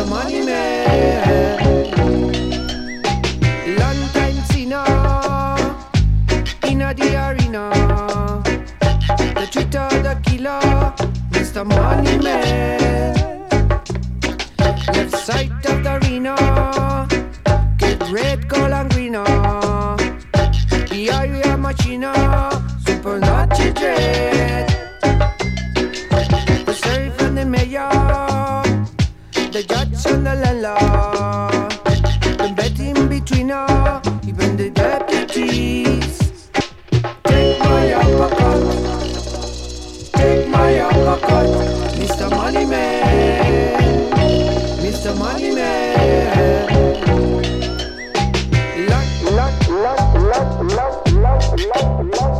Money Man. Long time sinner in the arena. The cheater, the killer, Mr. Money Man. Left side of the arena, get red, gold and greener. The area machina, super naughty dread. The sheriff and the mayor, the judge and the landlord. The bet in between her, even the deputies. Take my uppercut, take my uppercut, Mr. Money Man, Mr. Money Man. Lock, lock, lock, lock, lock, lock, lock, lock.